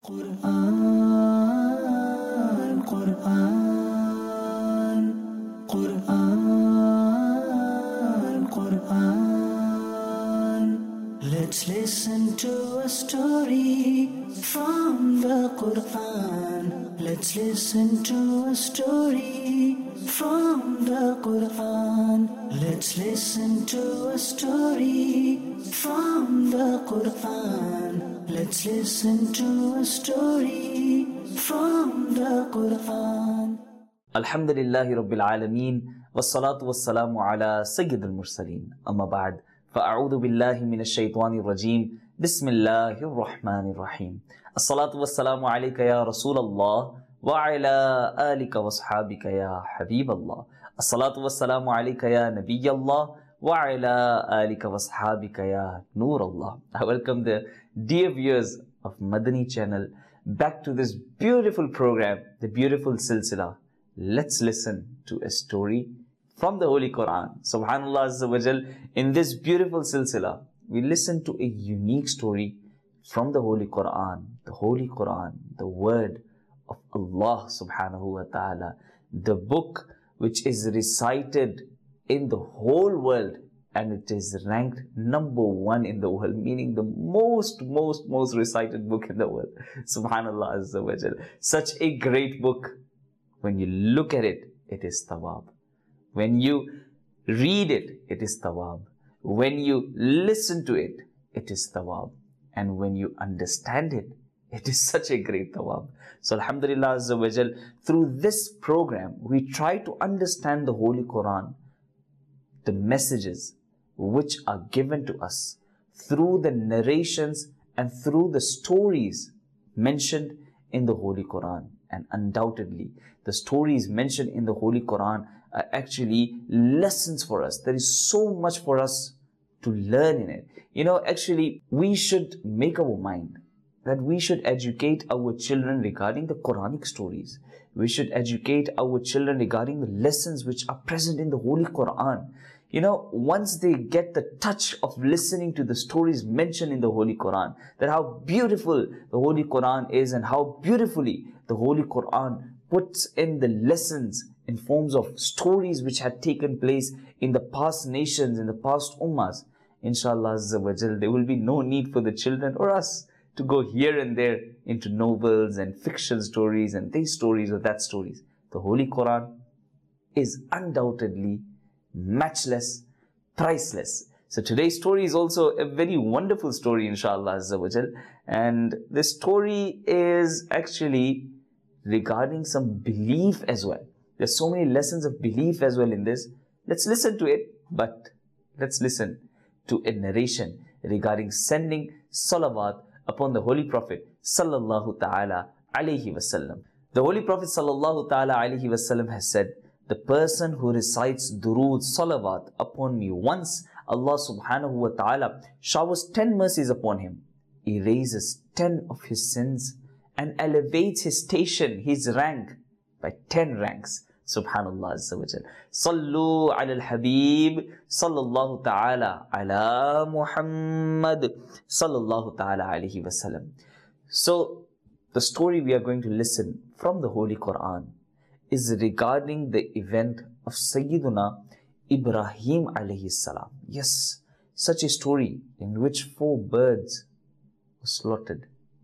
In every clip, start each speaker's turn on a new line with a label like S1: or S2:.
S1: Quran, Quran, Quran, Quran. Let's listen to a story from the Quran. Let's listen to a story from the Quran. Let's listen to a story from the Quran. Let's listen to a story from the Quran.
S2: Alhamdulillahi Rabbil Alameen. Wassalatu wassalamu ala Sayyidil Mursaleen. Amma ba'd. Fa'a'udhu billahi minash shaitanir rajeem. Bismillahir Rahmanir Rahim. As-salatu wassalamu alayka ya Rasulallah wa ala alika wa ashabika ya Habiballah. As-salatu wassalamu alayka ya Nabiyallah wa ala alika wa ashabika ya Noorallah. I welcome the dear viewers of Madani channel back to this beautiful program, the beautiful silsila. Let's listen to a story from the Holy Quran. Subhanallah Azza wa Jal, in this beautiful silsila, we listen to a unique story from the Holy Quran. The Holy Quran, the word of Allah Subhanahu wa Ta'ala, the book which is recited in the whole world, and it is ranked number 1 in the world, meaning the most recited book in the world. Subhanallah Azza wa Jal. Such a great book. When you look at it, it is tawab. When you read it, it is tawab. When you listen to it, it is tawab. And when you understand it, it is such a great tawab. So Alhamdulillah Azza wa Jal, through this program, we try to understand the Holy Quran, the messages which are given to us through the narrations and through the stories mentioned in the Holy Quran. And undoubtedly, the stories mentioned in the Holy Quran are actually lessons for us. There is so much for us to learn in it. You know, actually, we should make our mind that we should educate our children regarding the Quranic stories. We should educate our children regarding the lessons which are present in the Holy Quran. You know, once they get the touch of listening to the stories mentioned in the Holy Quran, that how beautiful the Holy Quran is and how beautifully the Holy Quran puts in the lessons in forms of stories which had taken place in the past nations, in the past ummahs. Inshallah Azza wa Jal, there will be no need for the children or us to go here and there into novels and fiction stories and these stories or that stories. The Holy Quran is undoubtedly matchless, priceless. So today's story is also a very wonderful story, inshallah Azza wa Jal. And this story is actually regarding some belief as well. There's so many lessons of belief as well in this. Let's listen to it, but let's listen to a narration regarding sending salawat upon the Holy Prophet sallallahu ta'ala alayhi wasallam. The Holy Prophet sallallahu ta'ala alayhi wasallam has said, the person who recites durood, salawat upon me once, Allah subhanahu wa ta'ala showers 10 mercies upon him, erases 10 of his sins, and elevates his station, his rank, by 10 ranks. Subhanallah Azza wa Jal. Sallu ala al-Habib, sallallahu ta'ala ala Muhammad, sallallahu ta'ala alayhi wasallam. So, the story we are going to listen from the Holy Quran is regarding the event of Sayyiduna Ibrahim alayhi salam. Yes, such a story in which 4 birds were slaughtered.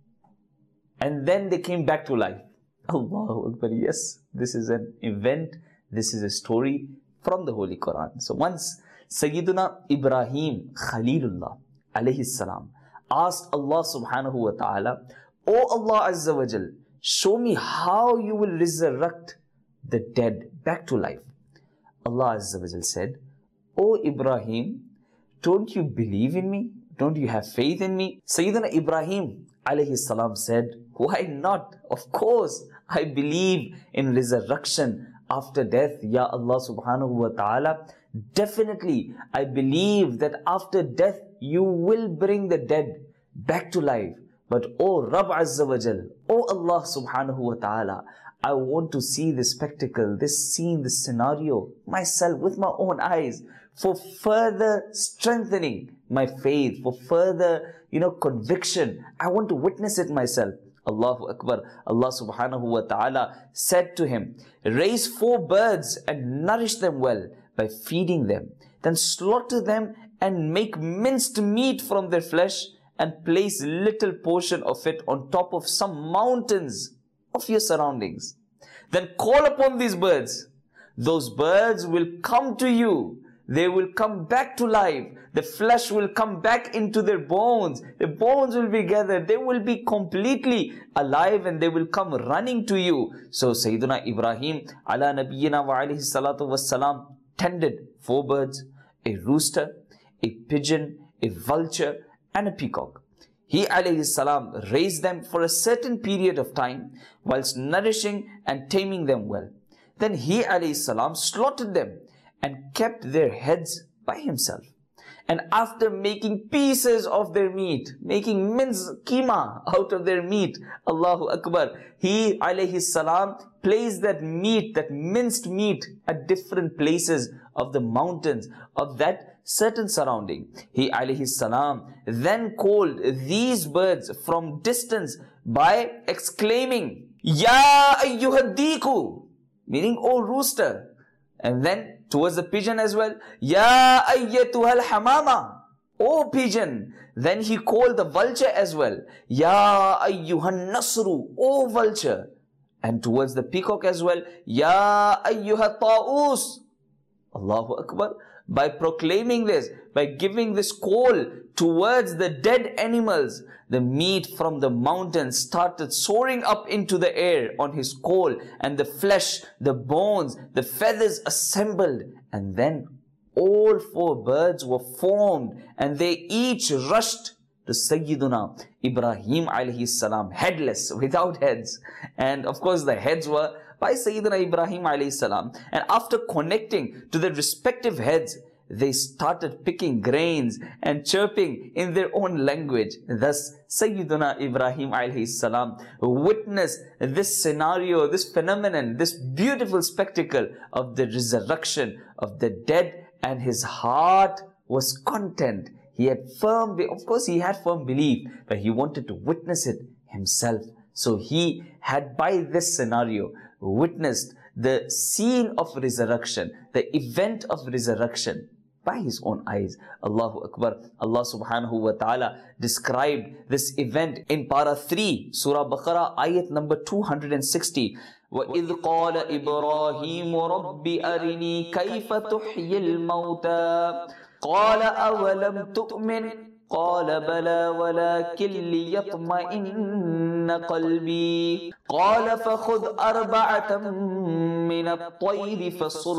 S2: And then they came back to life. Allahu Akbar. Yes, this is an event, this is a story from the Holy Quran. So once Sayyiduna Ibrahim Khalilullah alayhi salam asked Allah subhanahu wa ta'ala, O Allah Azza wa Jal, show me how you will resurrect the dead back to life. Allah Azza wa Jal said, O Ibrahim, don't you believe in me? Don't you have faith in me? Sayyidina Ibrahim alayhi salam said, why not? Of course, I believe in resurrection after death. Ya Allah subhanahu wa ta'ala, definitely I believe that after death you will bring the dead back to life. But O Rabb Azza wa Jal, O Allah subhanahu wa ta'ala, I want to see this spectacle, this scene, this scenario myself with my own eyes for further strengthening my faith, for further, conviction. I want to witness it myself. Allahu Akbar. Allah subhanahu wa ta'ala said to him, raise 4 birds and nourish them well by feeding them. Then slaughter them and make minced meat from their flesh and place little portion of it on top of some mountains of your surroundings. Then call upon these birds. Those birds will come to you. They will come back to life. The flesh will come back into their bones. The bones will be gathered. They will be completely alive and they will come running to you. So Sayyidina Ibrahim ala nabiyyina wa alayhi salatu wassalam tended 4 birds, a rooster, a pigeon, a vulture and a peacock. He alayhi salam raised them for a certain period of time whilst nourishing and taming them well. Then he alayhi salam slaughtered them and kept their heads by himself. And after making pieces of their meat, making mince keema out of their meat, Allahu Akbar, he alayhi salam placed that meat, that minced meat at different places of the mountains of that certain surrounding. He alayhi salam then called these birds from distance by exclaiming, Ya ayyuhaddiku, meaning, O rooster. And then towards the pigeon as well, Ya ayyatuhal hamama, O pigeon. Then he called the vulture as well, Ya ayyuhan nasru, O vulture. And towards the peacock as well, Ya ayyuhat ta'us. Allahu Akbar. By proclaiming this, by giving this call towards the dead animals, the meat from the mountains started soaring up into the air on his call, and the flesh, the bones, the feathers assembled. And then all 4 birds were formed and they each rushed to Sayyiduna Ibrahim alayhi salam, headless, without heads. And of course the heads were by Sayyidina Ibrahim alayhi salam. And after connecting to their respective heads, they started picking grains and chirping in their own language. Thus, Sayyiduna Ibrahim alayhi salam witnessed this scenario, this phenomenon, this beautiful spectacle of the resurrection of the dead, and his heart was content. He had of course he had firm belief, but he wanted to witness it himself. So he had, by this scenario, witnessed the scene of resurrection, the event of resurrection by his own eyes. Allahu Akbar. Allah subhanahu wa ta'ala described this event in para 3, Surah Baqarah, ayat number 260. وَإِذْ قَالَ إِبْرَاهِيمُ رَبِّ أَرِنِي كَيْفَ تُحْيِي الْمَوْتَى قَالَ أَوَلَمْ تُؤْمِنْ قال بلى ولكن ليطمئن قلبي قال فخذ 4 من الطير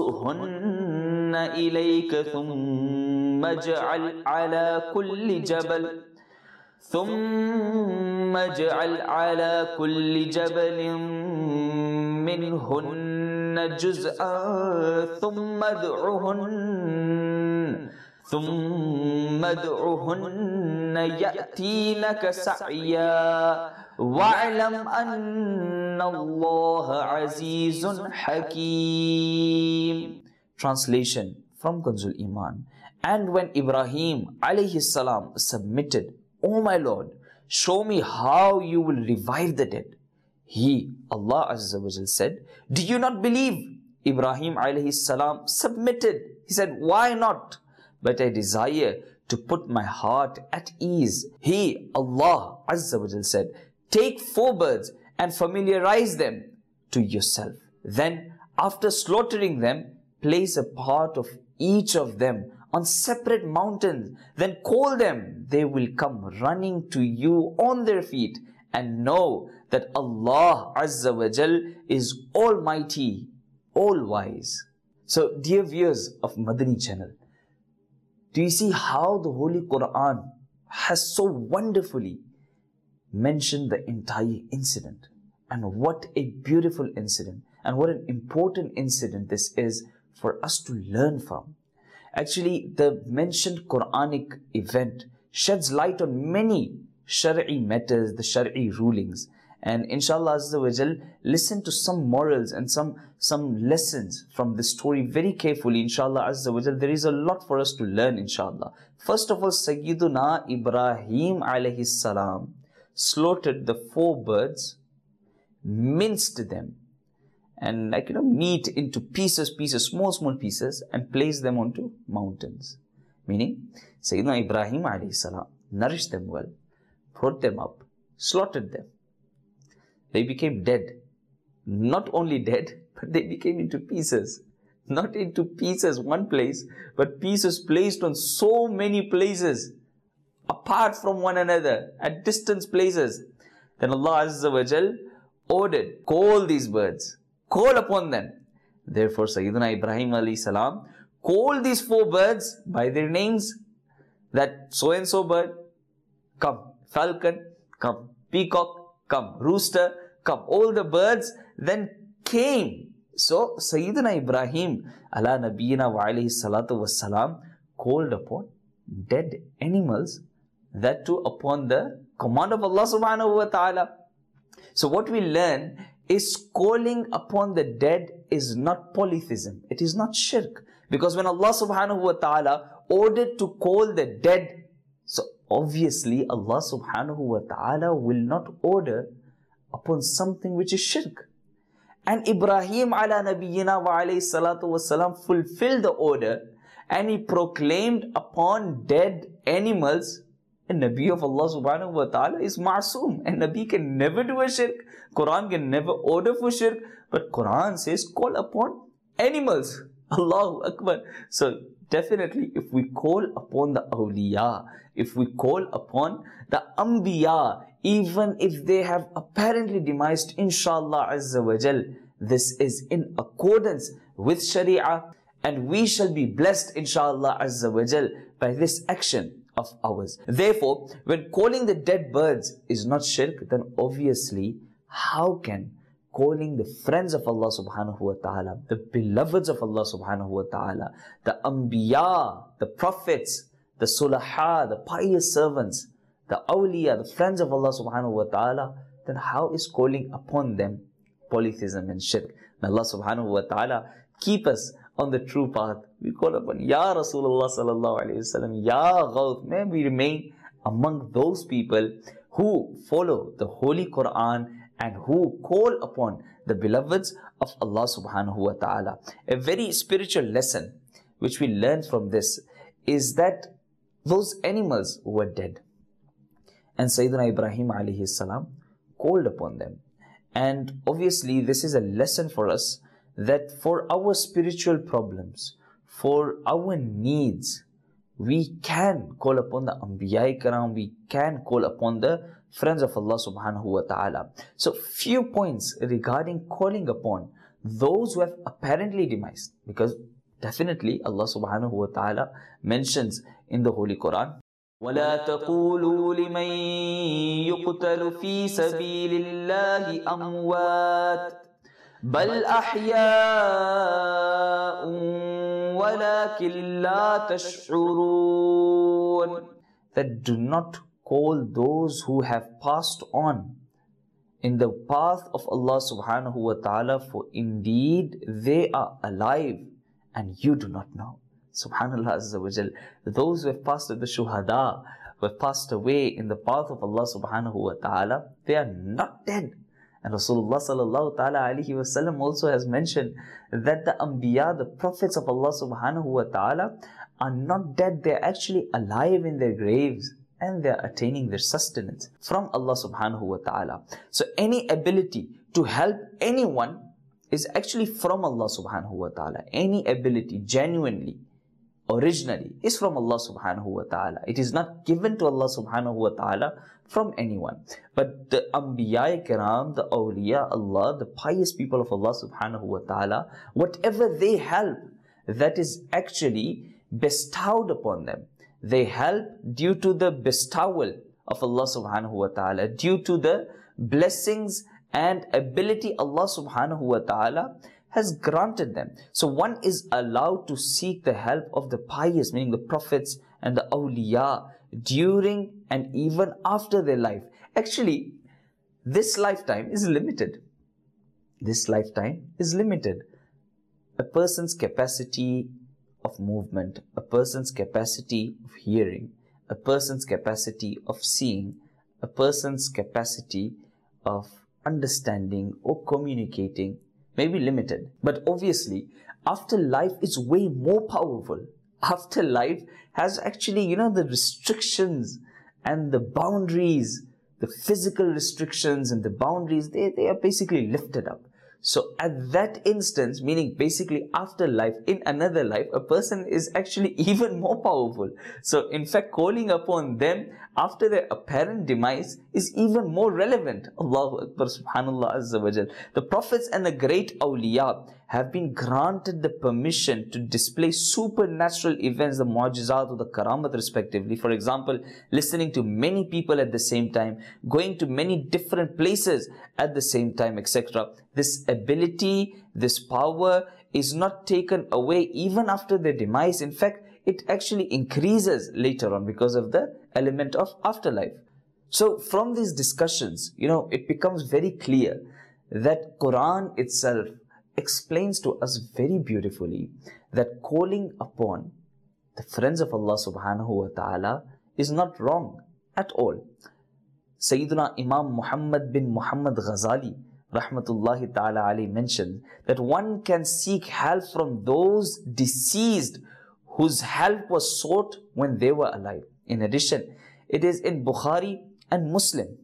S2: فصرهن إليك ثم اجعل على كل جبل منهن جزءا ثم ادعهن يأتينك سعيا واعلم أن الله عزيز حكيم. Translation from Kanzul Iman. And when Ibrahim alayhi salam submitted, O my Lord, show me how you will revive the dead. He, Allah Azza wa Jal, said, do you not believe? Ibrahim alayhi salam submitted. He said, why not? But I desire to put my heart at ease. He, Allah Azza wa Jal, said, take 4 birds and familiarize them to yourself. Then, after slaughtering them, place a part of each of them on separate mountains. Then call them. They will come running to you on their feet. And know that Allah Azza wa Jal is Almighty, All-Wise. So, dear viewers of Madani channel, do you see how the Holy Quran has so wonderfully mentioned the entire incident? And what a beautiful incident, and what an important incident this is for us to learn from. Actually, the mentioned Quranic event sheds light on many Shari'i matters, the Shari'i rulings. And inshallah Azza wa Jal, listen to some morals and some lessons from this story very carefully. Inshallah Azza wa Jal, there is a lot for us to learn, inshallah. First of all, Sayyiduna Ibrahim alayhi salam slaughtered the 4 birds, minced them, and meat into pieces, small pieces, and placed them onto mountains. Meaning, Sayyidina Ibrahim alayhi salam nourished them well, brought them up, slaughtered them. They became dead. Not only dead, but they became into pieces. Not into pieces one place, but pieces placed on so many places, apart from one another, at distant places. Then Allah Azza wa Jal ordered, call these birds, call upon them. Therefore, Sayyidina Ibrahim alayhi salam called these 4 birds by their names, that so and so bird, come. Falcon, come. Peacock, come. Rooster, come. All the birds then came. So, Sayyidina Ibrahim ala nabiyina wa alayhi salatu wassalam called upon dead animals, that too upon the command of Allah subhanahu wa ta'ala. So what we learn is calling upon the dead is not polytheism. It is not shirk. Because when Allah subhanahu wa ta'ala ordered to call the dead, so obviously Allah subhanahu wa ta'ala will not order upon something which is shirk. And Ibrahim ala nabiyyina wa alayhi salatu wasalam fulfilled the order, and he proclaimed upon dead animals. A Nabi of Allah subhanahu wa ta'ala is ma'soom, and Nabi can never do a shirk. Quran can never order for shirk, but Quran says call upon animals. Allahu Akbar. So definitely if we call upon the awliya, if we call upon the anbiya, even if they have apparently demised, inshallah azza wa jal, this is in accordance with sharia, and we shall be blessed inshallah azza wa jal by this action of ours. Therefore, when calling the dead birds is not shirk, then obviously how can calling the friends of Allah subhanahu wa ta'ala, the beloveds of Allah subhanahu wa ta'ala, the anbiya, the prophets, the sulaha, the pious servants, the awliya, the friends of Allah subhanahu wa ta'ala, then how is calling upon them polytheism and shirk? May Allah subhanahu wa ta'ala keep us on the true path. We call upon Ya Rasulullah sallallahu alayhi wa sallam, Ya Ghawth. May we remain among those people who follow the Holy Quran and who call upon the beloveds of Allah subhanahu wa ta'ala. A very spiritual lesson which we learn from this is that those animals were dead, and Sayyidina Ibrahim alayhi salam called upon them. And obviously this is a lesson for us, that for our spiritual problems, for our needs, we can call upon the Anbiya Karam, we can call upon the friends of Allah subhanahu wa ta'ala. So few points regarding calling upon those who have apparently demised, because definitely Allah subhanahu wa ta'ala mentions in the Holy Quran, وَلَا تَقُولُوا لِمَنْ يُقْتَلُ فِي سَبِيلِ اللَّهِ أَمْوَاتٍ بَلْ أَحْيَاءٌ وَلَكِنْ لَا تَشْعُرُونَ. That do not call those who have passed on in the path of Allah subhanahu wa ta'ala, for indeed they are alive and you do not know. Subhanallah Azza wa Jal. Those who have passed, the shuhada, who have passed away in the path of Allah subhanahu wa ta'ala, they are not dead. And Rasulullah sallallahu ta'ala alayhi wa sallam also has mentioned that the anbiya, the prophets of Allah subhanahu wa ta'ala, are not dead. They are actually alive in their graves, and they are attaining their sustenance from Allah subhanahu wa ta'ala. So any ability to help anyone is actually from Allah subhanahu wa ta'ala. Any ability genuinely, originally, is from Allah subhanahu wa ta'ala. It is not given to Allah subhanahu wa ta'ala from anyone. But the Anbiya Kiram, the awliya Allah, the pious people of Allah subhanahu wa ta'ala, whatever they help, that is actually bestowed upon them. They help due to the bestowal of Allah subhanahu wa ta'ala, due to the blessings and ability Allah subhanahu wa ta'ala has granted them. So one is allowed to seek the help of the pious, meaning the prophets and the awliya, during and even after their life. Actually, this lifetime is limited. This lifetime is limited. A person's capacity of movement, a person's capacity of hearing, a person's capacity of seeing, a person's capacity of understanding or communicating may be limited. But obviously, afterlife is way more powerful. Afterlife has actually, the restrictions and the boundaries, the physical restrictions and the boundaries, they are basically lifted up. So at that instance, meaning basically afterlife, in another life, a person is actually even more powerful. So in fact, calling upon them after their apparent demise is even more relevant. Allahu Akbar, subhanallah azza wa jal. The prophets and the great awliya have been granted the permission to display supernatural events, the mu'jizat or the karamat respectively. For example, listening to many people at the same time, going to many different places at the same time, etc. This ability, this power is not taken away even after their demise. In fact, it actually increases later on because of the element of afterlife. So from these discussions, it becomes very clear that Quran itself explains to us very beautifully that calling upon the friends of Allah subhanahu wa ta'ala is not wrong at all. Sayyiduna Imam Muhammad bin Muhammad Ghazali rahmatullahi ta'ala alayhi mentioned that one can seek help from those deceased whose help was sought when they were alive. In addition, it is in Bukhari and Muslim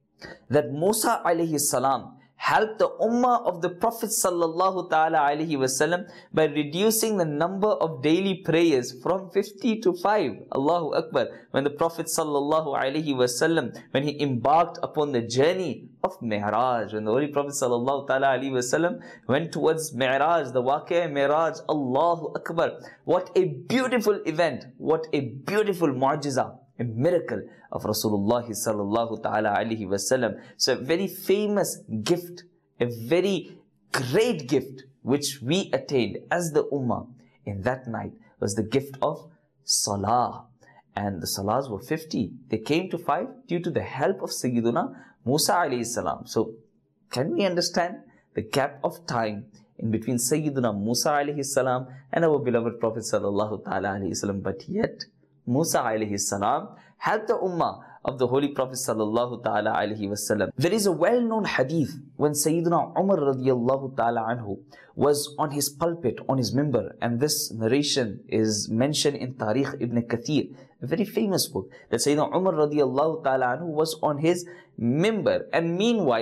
S2: that Musa alayhi salam helped the ummah of the Prophet sallallahu ta'ala alayhi wasallam by reducing the number of daily prayers from 50 to 5. Allahu Akbar. When the Prophet sallallahu alayhi wasallam, when he embarked upon the journey of Mi'raj, when the Holy Prophet sallallahu ta'ala alayhi wasallam went towards Mi'raj, the Waqi' Mi'raj, Allahu Akbar. What a beautiful event. What a beautiful mu'jiza, a miracle of Rasulullah sallallahu ta'ala alayhi wasallam. So a very famous gift, a very great gift which we attained as the ummah in that night was the gift of salah. And the salahs were 50. They came to 5 due to the help of Sayyiduna Musa alayhi salam. So can we understand the gap of time in between Sayyiduna Musa alayhi salam and our beloved Prophet sallallahu ta'ala alayhi salam? But yet Musa alayhi salam helped the ummah of the Holy Prophet sallallahu ta'ala alayhi wasallam. There is a well-known hadith when Sayyidina Umar radiyallahu ta'ala anhu was on his pulpit, on his mimbar, and this narration is mentioned in Tarikh Ibn Kathir, a very famous book, that Sayyidina Umar radiyallahu ta'ala anhu was on his mimbar, and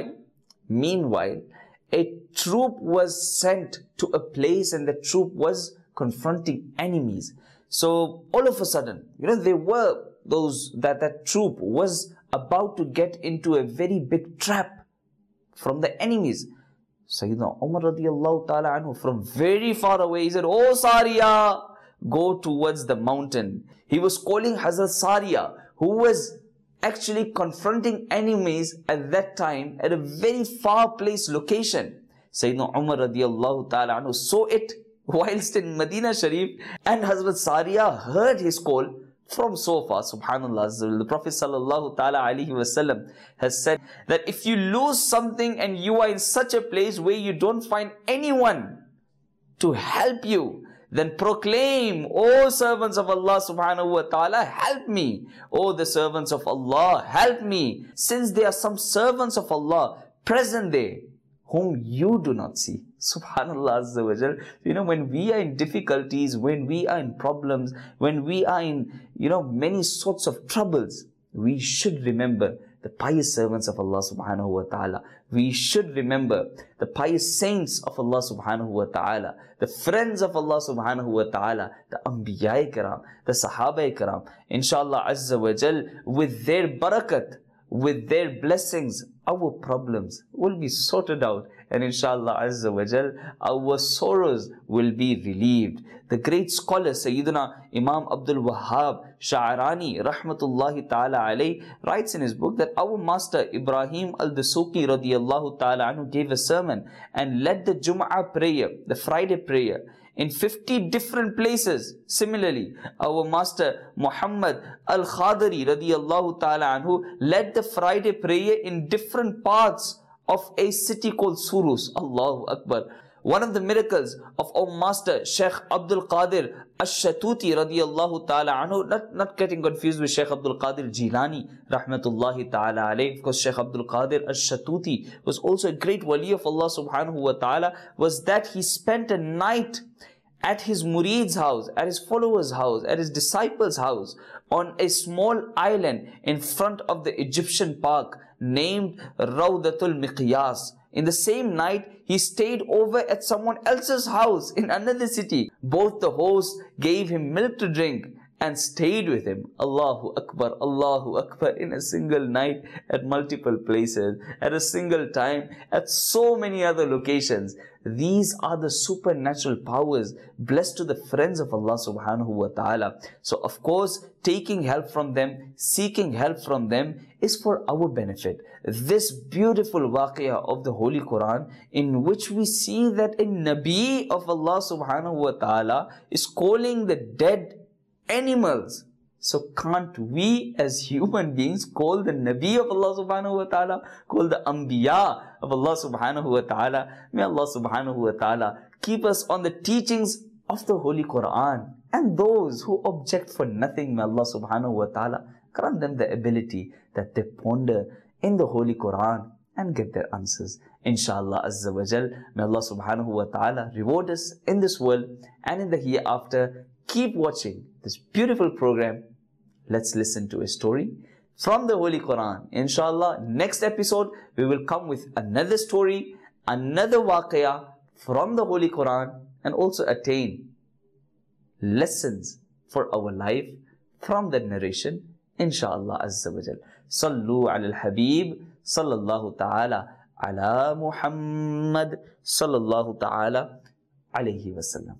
S2: meanwhile, a troop was sent to a place and the troop was confronting enemies. So all of a sudden, they were that troop was about to get into a very big trap from the enemies. Sayyidina Umar radiyallahu ta'ala anhu from very far away, he said, "Oh Sariya, go towards the mountain." He was calling Hazrat Sariya, who was actually confronting enemies at that time at a very far place location. Sayyidina Umar radiyallahu ta'ala anhu saw it whilst in Medina Sharif, and Hazrat Sariya heard his call from so far. Subhanallah. The Prophet sallallahu ta'ala alayhi wasallam has said that if you lose something and you are in such a place where you don't find anyone to help you, then proclaim, "O servants of Allah subhanahu wa ta'ala, help me. O the servants of Allah, help me." Since there are some servants of Allah present there whom you do not see. Subhanallah azza wa jal. When we are in difficulties, when we are in problems, when we are in, many sorts of troubles, we should remember the pious servants of Allah subhanahu wa ta'ala. We should remember the pious saints of Allah subhanahu wa ta'ala, the friends of Allah subhanahu wa ta'ala, the Anbiya Karam, the Sahaba Karam. Inshallah azza wa jal, with their barakat, with their blessings, our problems will be sorted out, and inshallah azza wa jal, our sorrows will be relieved. The great scholar Sayyidina Imam Abdul Wahhab Sha'rani rahmatullahi ta'ala alayhi writes in his book that our master Ibrahim al-Dasuqi radiyallahu ta'ala anhu gave a sermon and led the Jum'ah prayer, the Friday prayer, in 50 different places. Similarly, our master Muhammad al-Khadari radiyallahu ta'ala anhu led the Friday prayer in different parts of a city called Surus. Allahu Akbar. One of the miracles of our master Sheikh Abdul Qadir Ash-Shatuti radiyallahu ta'ala anhu, not getting confused with Sheikh Abdul Qadir Jilani rahmatullahi ta'ala alayhi, because Sheikh Abdul Qadir Ash-Shatuti was also a great wali of Allah subhanahu wa ta'ala, was that he spent a night at his murid's house, at his follower's house, at his disciple's house, on a small island in front of the Egyptian park named Rawdatul Miqyas. In the same night, he stayed over at someone else's house in another city. Both the hosts gave him milk to drink and stayed with him. Allahu Akbar, in a single night, at multiple places, at a single time, at so many other locations. These are the supernatural powers blessed to the friends of Allah subhanahu wa ta'ala. So of course, taking help from them, seeking help from them is for our benefit. This beautiful waqiyah of the Holy Quran, in which we see that a Nabi of Allah subhanahu wa ta'ala is calling the dead animals. So can't we as human beings call the Nabi of Allah subhanahu wa ta'ala, call the Anbiya of Allah subhanahu wa ta'ala? May Allah subhanahu wa ta'ala keep us on the teachings of the Holy Quran. And those who object for nothing, may Allah subhanahu wa ta'ala grant them the ability that they ponder in the Holy Quran and get their answers. Inshallah Azza wa Jal, may Allah subhanahu wa ta'ala reward us in this world and in the hereafter. Keep watching this beautiful program. Let's listen to a story from the Holy Quran. Inshallah, next episode we will come with another story, another waqiyah from the Holy Quran, and also attain lessons for our life from that narration. Inshallah Azza wa Jal. Sallu ala al-Habib, sallallahu ta'ala ala Muhammad, sallallahu ta'ala alayhi wa sallam.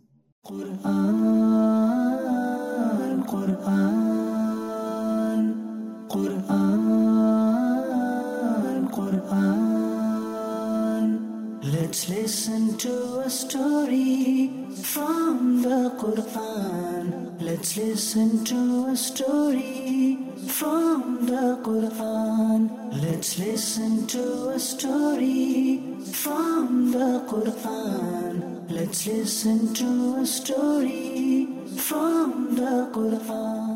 S1: Quran, Quran, Quran, Quran. Let's listen to a story from the Quran. Let's listen to a story from the Quran. Let's listen to a story from the Quran. Let's listen to a story from the Quran.